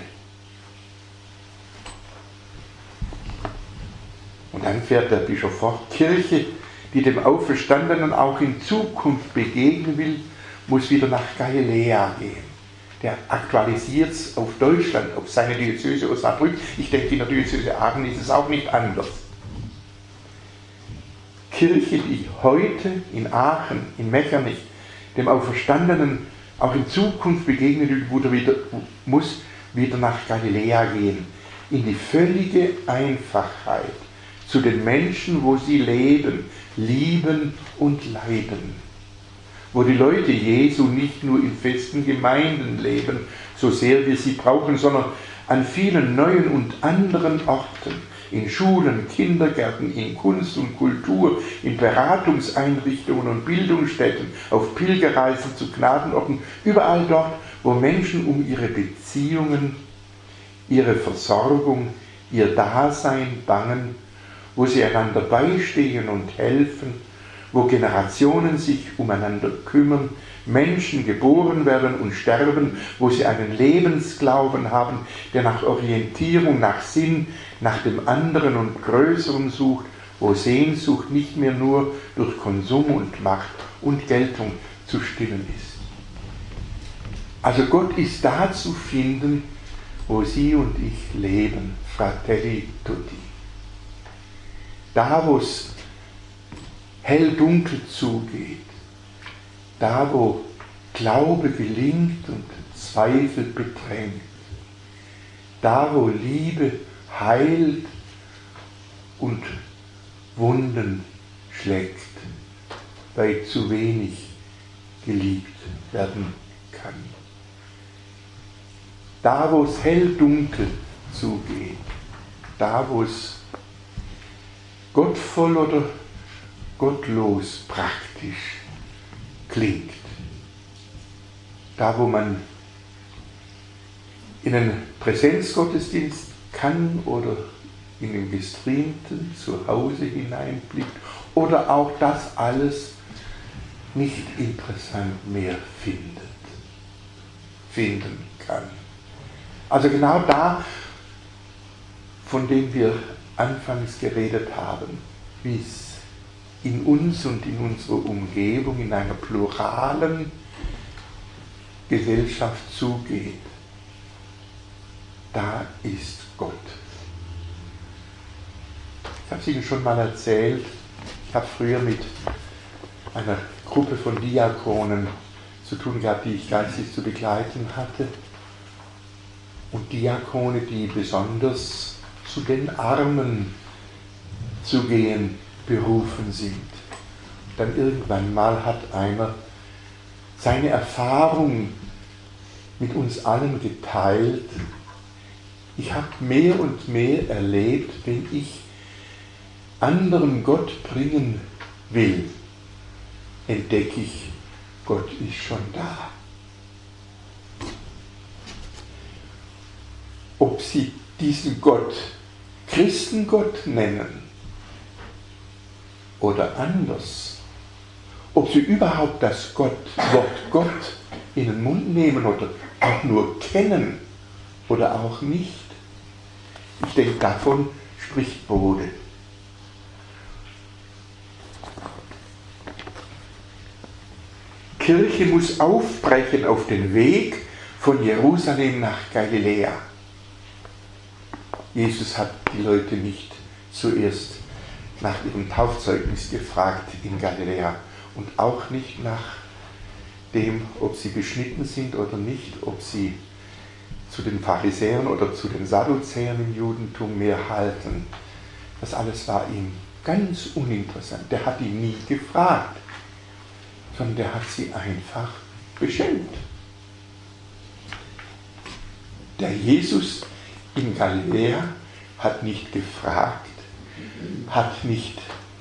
Und dann fährt der Bischof fort, Kirche, die dem Auferstandenen auch in Zukunft begegnen will, muss wieder nach Galiläa gehen. Der aktualisiert es auf Deutschland, auf seine Diözese Osnabrück. Ich denke, in der Diözese Aachen ist es auch nicht anders. Kirche, die heute in Aachen, in Mechernich, dem Auferstandenen auch in Zukunft begegnen will, wieder, muss wieder nach Galiläa gehen. In die völlige Einfachheit. Zu den Menschen, wo sie leben, lieben und leiden. Wo die Leute Jesu nicht nur in festen Gemeinden leben, so sehr wir sie brauchen, sondern an vielen neuen und anderen Orten, in Schulen, Kindergärten, in Kunst und Kultur, in Beratungseinrichtungen und Bildungsstätten, auf Pilgerreisen zu Gnadenorten, überall dort, wo Menschen um ihre Beziehungen, ihre Versorgung, ihr Dasein bangen, wo sie einander beistehen und helfen, wo Generationen sich umeinander kümmern, Menschen geboren werden und sterben, wo sie einen Lebensglauben haben, der nach Orientierung, nach Sinn, nach dem anderen und Größeren sucht, wo Sehnsucht nicht mehr nur durch Konsum und Macht und Geltung zu stillen ist. Also Gott ist da zu finden, wo Sie und ich leben, Fratelli tutti. Da, wo es hell-dunkel zugeht, da, wo Glaube gelingt und Zweifel bedrängt, da, wo Liebe heilt und Wunden schlägt, weil zu wenig geliebt werden kann. Da, wo es hell-dunkel zugeht, da, wo es gottvoll oder gottlos praktisch klingt. Da, wo man in einen Präsenzgottesdienst kann oder in den gestreamten zu Hause hineinblickt oder auch das alles nicht interessant mehr findet. finden kann. Also genau da, von dem wir anfangs geredet haben, wie es in uns und in unserer Umgebung, in einer pluralen Gesellschaft zugeht, da ist Gott. Ich habe es Ihnen schon mal erzählt, ich habe früher mit einer Gruppe von Diakonen zu tun gehabt, die ich geistig zu begleiten hatte. Und Diakone, die besonders zu den Armen zu gehen berufen sind. Dann irgendwann mal hat einer seine Erfahrung mit uns allen geteilt. Ich habe mehr und mehr erlebt, wenn ich anderen Gott bringen will, entdecke ich, Gott ist schon da. Ob Sie diesen Gott Christengott nennen oder anders, ob Sie überhaupt das Gott, Wort Gott in den Mund nehmen oder auch nur kennen oder auch nicht, ich denke, davon spricht Bode. Kirche muss aufbrechen auf den Weg von Jerusalem nach Galiläa. Jesus hat die Leute nicht zuerst nach ihrem Taufzeugnis gefragt in Galiläa und auch nicht nach dem, ob sie beschnitten sind oder nicht, ob sie zu den Pharisäern oder zu den Sadduzäern im Judentum mehr halten. Das alles war ihm ganz uninteressant. Der hat ihn nie gefragt, sondern der hat sie einfach beschenkt. Der Jesus in Galiläa hat nicht gefragt, hat nicht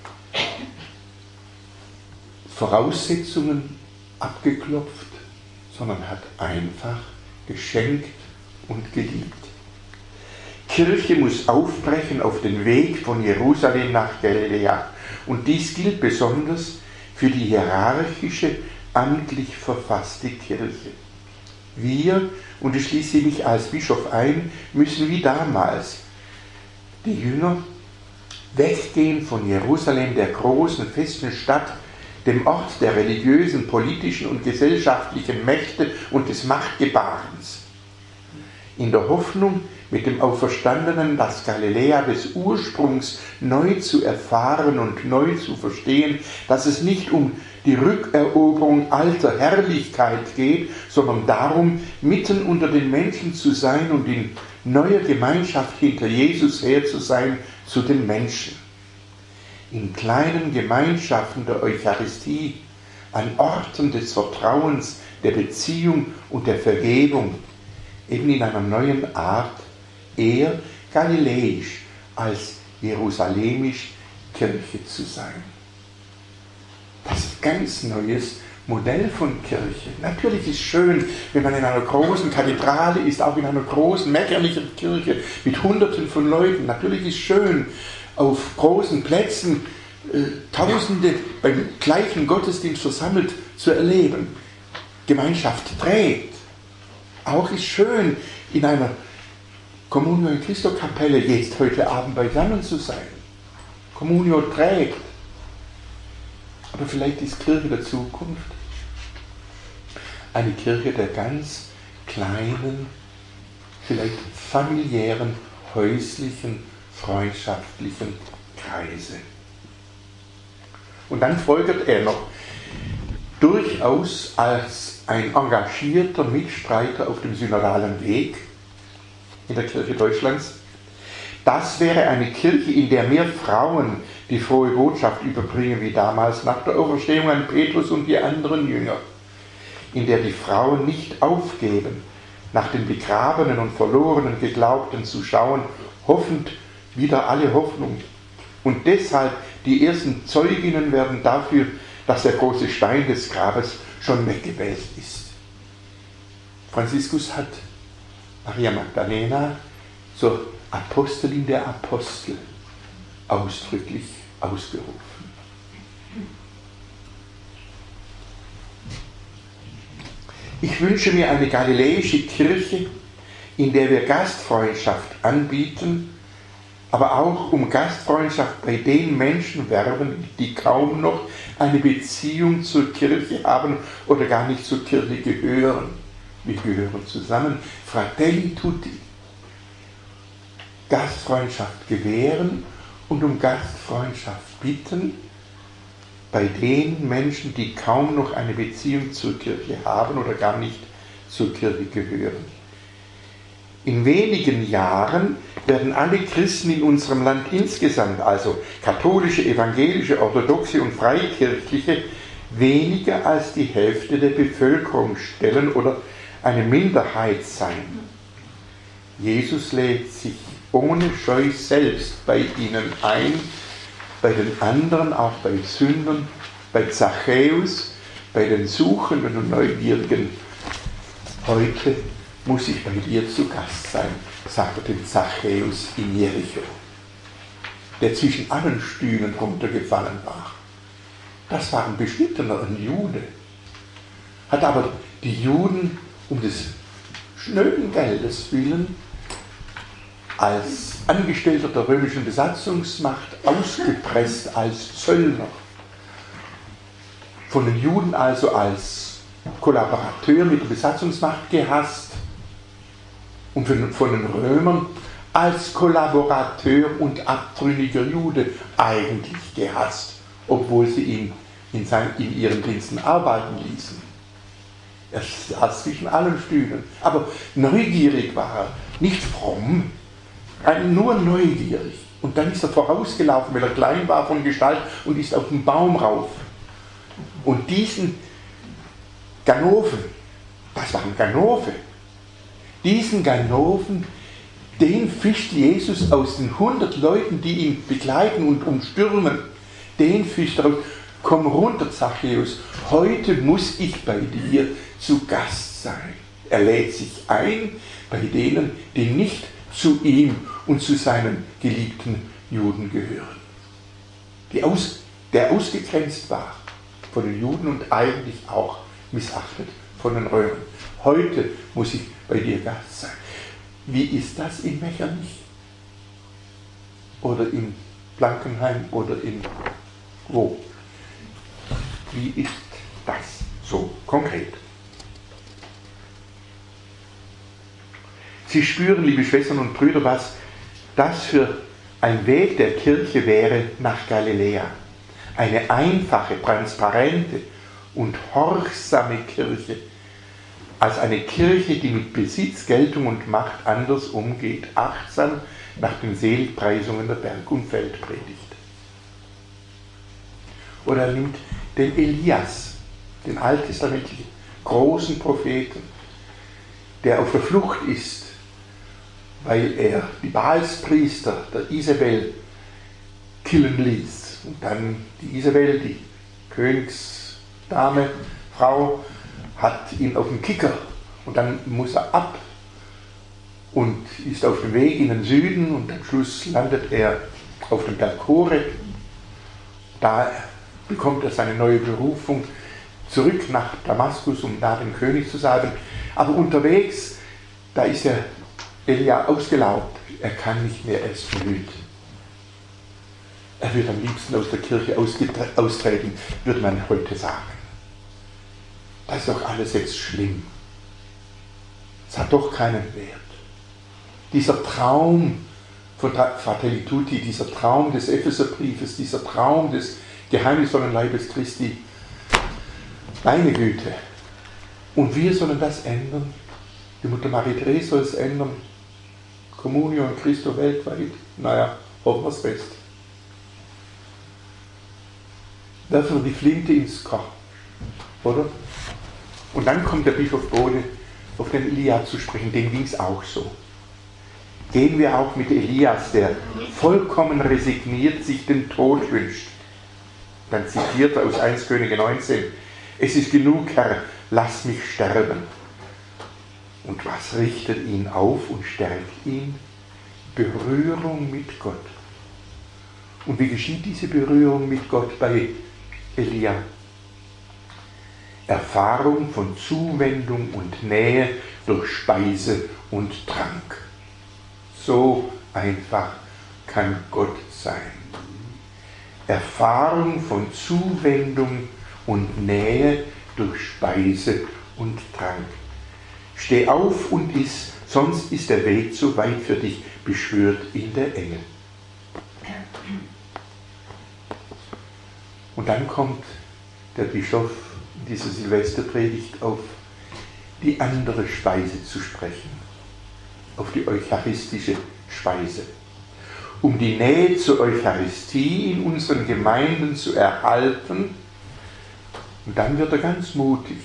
Voraussetzungen abgeklopft, sondern hat einfach geschenkt und geliebt. Kirche muss aufbrechen auf den Weg von Jerusalem nach Galiläa. Und dies gilt besonders für die hierarchische, amtlich verfasste Kirche. Wir, und ich schließe mich als Bischof ein, müssen wie damals die Jünger weggehen von Jerusalem, der großen, festen Stadt, dem Ort der religiösen, politischen und gesellschaftlichen Mächte und des Machtgebarens, in der Hoffnung, mit dem Auferstandenen das Galiläa des Ursprungs neu zu erfahren und neu zu verstehen, dass es nicht um die Rückeroberung alter Herrlichkeit geht, sondern darum, mitten unter den Menschen zu sein und in neuer Gemeinschaft hinter Jesus her zu sein zu den Menschen. In kleinen Gemeinschaften der Eucharistie, an Orten des Vertrauens, der Beziehung und der Vergebung, eben in einer neuen Art, eher galiläisch als jerusalemisch Kirche zu sein. Das ist ein ganz neues Modell von Kirche. Natürlich ist es schön, wenn man in einer großen Kathedrale ist, auch in einer großen, mecherlichen Kirche mit Hunderten von Leuten. Natürlich ist es schön, auf großen Plätzen äh, Tausende beim gleichen Gottesdienst versammelt zu erleben. Gemeinschaft trägt. Auch ist schön, in einer Communio in Christo Kapelle jetzt heute Abend beisammen zu sein. Communio trägt. Aber vielleicht ist Kirche der Zukunft eine Kirche der ganz kleinen, vielleicht familiären, häuslichen, freundschaftlichen Kreise. Und dann folgert er noch, durchaus als ein engagierter Mitstreiter auf dem synodalen Weg in der Kirche Deutschlands. Das wäre eine Kirche, in der mehr Frauen die frohe Botschaft überbringen, wie damals nach der Auferstehung an Petrus und die anderen Jünger. In der die Frauen nicht aufgeben, nach den begrabenen und verlorenen Geglaubten zu schauen, hoffend wieder alle Hoffnung. Und deshalb die ersten Zeuginnen werden dafür, dass der große Stein des Grabes schon weggewälzt ist. Franziskus hat Maria Magdalena zur Apostelin der Apostel ausdrücklich ausgerufen. Ich wünsche mir eine galiläische Kirche, in der wir Gastfreundschaft anbieten, aber auch um Gastfreundschaft bei den Menschen werben, die kaum noch eine Beziehung zur Kirche haben oder gar nicht zur Kirche gehören. Wir gehören zusammen. Fratelli tutti. Gastfreundschaft gewähren und um Gastfreundschaft bitten bei den Menschen, die kaum noch eine Beziehung zur Kirche haben oder gar nicht zur Kirche gehören. In wenigen Jahren werden alle Christen in unserem Land insgesamt, also katholische, evangelische, orthodoxe und freikirchliche, weniger als die Hälfte der Bevölkerung stellen oder eine Minderheit sein. Jesus lädt sich ohne Scheu selbst bei ihnen ein, bei den anderen, auch bei Sündern, bei Zachäus, bei den Suchenden und Neugierigen. Heute muss ich bei dir zu Gast sein, sagte dem Zachäus in Jericho, der zwischen allen Stühlen runtergefallen war. Das war ein Beschnittener, ein Jude. Hat aber die Juden um des schnöden Geldes willen als Angestellter der römischen Besatzungsmacht ausgepresst als Zöllner. Von den Juden also als Kollaborateur mit der Besatzungsmacht gehasst und von den Römern als Kollaborateur und abtrünniger Jude eigentlich gehasst, obwohl sie ihn in, sein, in ihren Diensten arbeiten ließen. Er saß zwischen allen Stühlen, aber neugierig war er, nicht fromm, nur neugierig. Und dann ist er vorausgelaufen, weil er klein war von Gestalt und ist auf den Baum rauf. Und diesen Ganoven, das waren Ganove, diesen Ganoven, den fischt Jesus aus den hundert Leuten, die ihn begleiten und umstürmen, den fischt er aus. Komm runter, Zachäus, heute muss ich bei dir zu Gast sein. Er lädt sich ein bei denen, die nicht zu ihm und zu seinen geliebten Juden gehören. Die aus, der ausgegrenzt war von den Juden und eigentlich auch missachtet von den Römern. Heute muss ich bei dir Gast sein. Wie ist das in Mechernich? Oder in Blankenheim oder in wo? Wie ist das so konkret? Sie spüren, liebe Schwestern und Brüder, was das für ein Weg der Kirche wäre nach Galiläa. Eine einfache, transparente und horchsame Kirche, als eine Kirche, die mit Besitz, Geltung und Macht anders umgeht, achtsam nach den Seligpreisungen der Berg- und Feldpredigt. Oder er nimmt den Elias, den alttestamentlichen großen Propheten, der auf der Flucht ist, weil er die Baalspriester der Isabel killen ließ. Und dann die Isabel, die Königsdame, Frau, hat ihn auf dem Kicker und dann muss er ab und ist auf dem Weg in den Süden und am Schluss landet er auf dem Berg Horeb. Da bekommt er seine neue Berufung zurück nach Damaskus, um da den König zu salben. Aber unterwegs, da ist er Elia ausgelaugt. Er kann nicht mehr, er ist müde. Er wird am liebsten aus der Kirche austreten, würde man heute sagen. Das ist doch alles jetzt schlimm. Es hat doch keinen Wert. Dieser Traum von Fratelli Tutti, dieser Traum des Epheserbriefes, dieser Traum des geheimnisvollen Leibes Christi, meine Güte. Und wir sollen das ändern. Die Mutter Marie Therese soll es ändern. Communio und Christo weltweit. Naja, hoffen wir es best. Werfen wir die Flinte ins Korn. Oder? Und dann kommt der Bischof Bode auf den Elia zu sprechen, dem ging es auch so. Gehen wir auch mit Elias, der vollkommen resigniert sich den Tod wünscht. Dann zitiert er aus erster Könige neunzehn, es ist genug, Herr, lass mich sterben. Und was richtet ihn auf und stärkt ihn? Berührung mit Gott. Und wie geschieht diese Berührung mit Gott bei Elia? Erfahrung von Zuwendung und Nähe durch Speise und Trank. So einfach kann Gott sein. Erfahrung von Zuwendung und Nähe durch Speise und Trank. Steh auf und iss, sonst ist der Weg zu weit für dich, beschwört ihn der Engel. Und dann kommt der Bischof in dieser Silvesterpredigt auf die andere Speise zu sprechen, auf die eucharistische Speise. Um die Nähe zur Eucharistie in unseren Gemeinden zu erhalten, und dann wird er ganz mutig.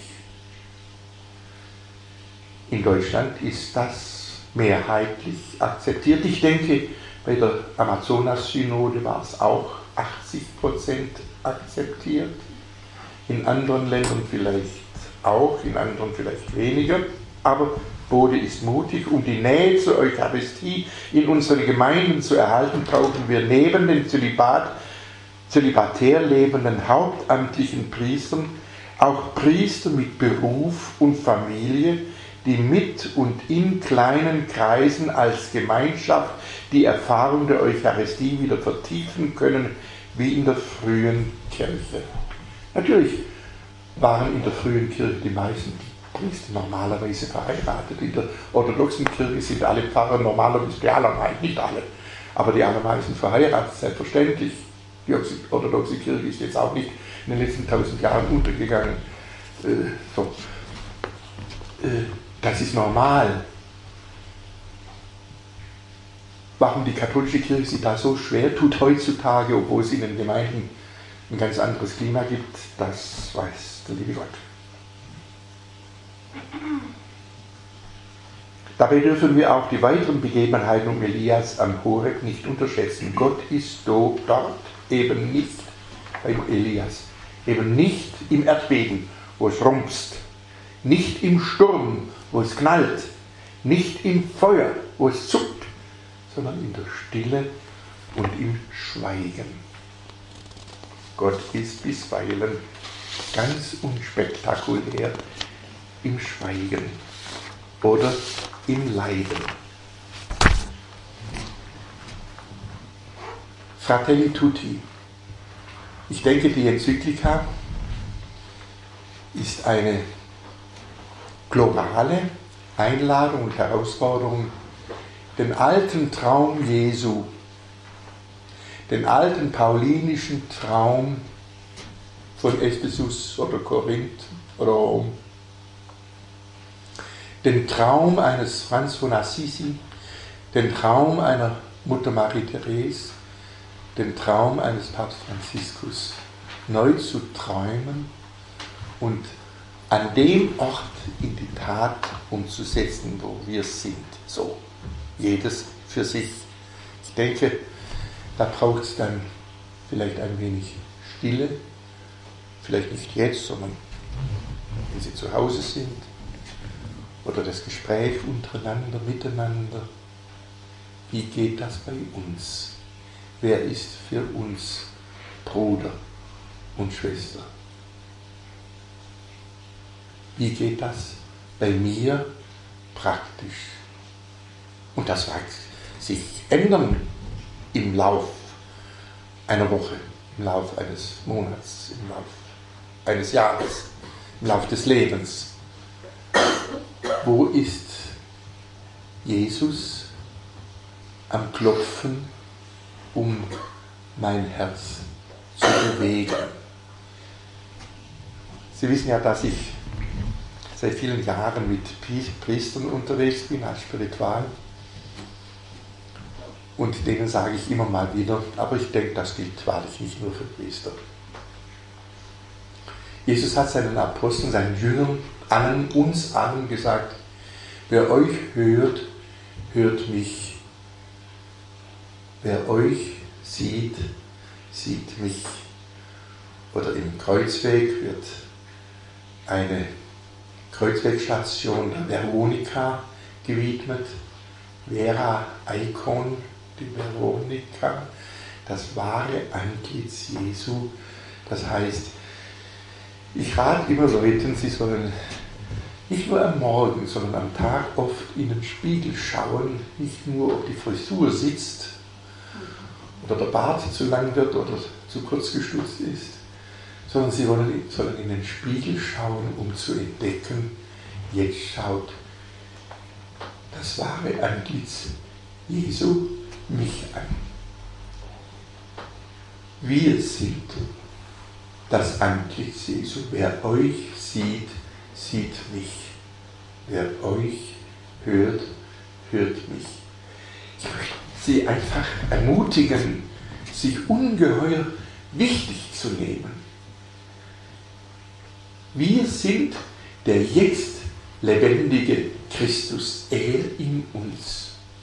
In Deutschland ist das mehrheitlich akzeptiert. Ich denke, bei der Amazonas-Synode war es auch achtzig Prozent akzeptiert. In anderen Ländern vielleicht auch, in anderen vielleicht weniger. Aber Bode ist mutig. Um die Nähe zur Eucharistie in unseren Gemeinden zu erhalten, brauchen wir neben den Zölibat, zölibatär lebenden hauptamtlichen Priestern auch Priester mit Beruf und Familie, die mit und in kleinen Kreisen als Gemeinschaft die Erfahrung der Eucharistie wieder vertiefen können, wie in der frühen Kirche. Natürlich waren in der frühen Kirche die meisten Priester normalerweise verheiratet. In der orthodoxen Kirche sind alle Pfarrer normalerweise, die allermeisten, nicht alle, aber die allermeisten verheiratet, selbstverständlich. Die orthodoxe Kirche ist jetzt auch nicht in den letzten tausend Jahren untergegangen. Äh, so. äh, Das ist normal. Warum die katholische Kirche sich da so schwer tut heutzutage, obwohl es in den Gemeinden ein ganz anderes Klima gibt, das weiß der liebe Gott. Dabei dürfen wir auch die weiteren Begebenheiten um Elias am Horeb nicht unterschätzen. Gott ist dort, eben nicht beim Elias, eben nicht im Erdbeben, wo es rumpst, nicht im Sturm, wo es knallt, nicht im Feuer, wo es zuckt, sondern in der Stille und im Schweigen. Gott ist bisweilen ganz unspektakulär im Schweigen oder im Leiden. Fratelli Tutti. Ich denke, die Enzyklika ist eine globale Einladung und Herausforderung, den alten Traum Jesu, den alten paulinischen Traum von Ephesus oder Korinth oder Rom, den Traum eines Franz von Assisi, den Traum einer Mutter Marie Therese, den Traum eines Papst Franziskus neu zu träumen und an dem Ort in die Tat umzusetzen, wo wir sind. So, jedes für sich. Ich denke, da braucht es dann vielleicht ein wenig Stille, vielleicht nicht jetzt, sondern wenn Sie zu Hause sind, oder das Gespräch untereinander, miteinander. Wie geht das bei uns? Wer ist für uns Bruder und Schwester? Wie geht das bei mir praktisch? Und das mag sich ändern im Lauf einer Woche, im Lauf eines Monats, im Lauf eines Jahres, im Lauf des Lebens. Wo ist Jesus am Klopfen, um mein Herz zu bewegen? Sie wissen ja, dass ich seit vielen Jahren mit Priestern unterwegs bin, als Spiritual. Und denen sage ich immer mal wieder, aber ich denke, das gilt wahrlich nicht nur für Priester. Jesus hat seinen Aposteln, seinen Jüngern, allen, uns allen gesagt, wer euch hört, hört mich. Wer euch sieht, sieht mich. Oder im Kreuzweg wird eine Kreuzwegstation der Veronika gewidmet. Vera Icon, die Veronika, das wahre Antlitz Jesu. Das heißt, Ich rate immer Leuten, sie sollen nicht nur am Morgen, sondern am Tag oft in den Spiegel schauen, nicht nur, ob die Frisur sitzt oder der Bart zu lang wird oder zu kurz gestutzt ist, sondern sie wollen, sollen in den Spiegel schauen, um zu entdecken, jetzt schaut das wahre Antlitz Jesu mich an. Wir sind das Antlitz Jesu. Wer euch sieht, sieht mich. Wer euch hört, hört mich. Ich möchte Sie einfach ermutigen, sich ungeheuer wichtig zu nehmen. Wir sind der jetzt lebendige Christus, er in uns.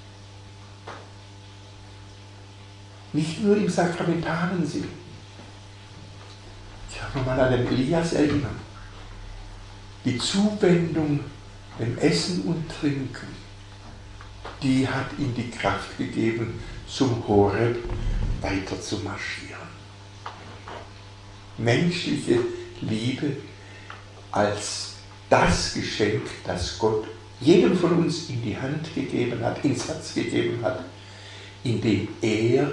Nicht nur im sakramentalen Sinn. Ich habe mal an den Elias erinnert. Die Zuwendung dem Essen und Trinken, die hat ihm die Kraft gegeben, zum Horeb weiter zu marschieren. Menschliche Liebe als das Geschenk, das Gott jedem von uns in die Hand gegeben hat, ins Herz gegeben hat, indem er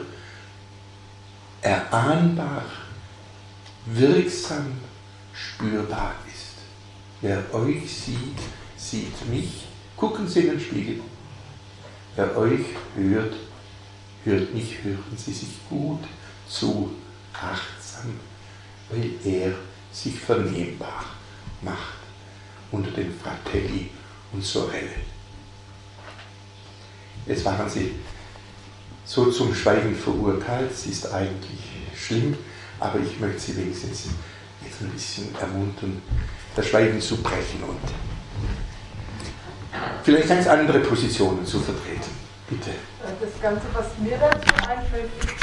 erahnbar, wirksam, spürbar ist. Wer euch sieht, sieht mich. Gucken Sie in den Spiegel. Wer euch hört, hört mich. Hören Sie sich gut zu, achtsam, weil er sich vernehmbar macht unter den Fratelli und Sorelle. Jetzt waren Sie so zum Schweigen verurteilt. Es ist eigentlich schlimm, aber ich möchte Sie wenigstens jetzt ein bisschen ermuntern, das Schweigen zu brechen und vielleicht ganz andere Positionen zu vertreten. Bitte. Das Ganze, was mir dazu einfällt, ist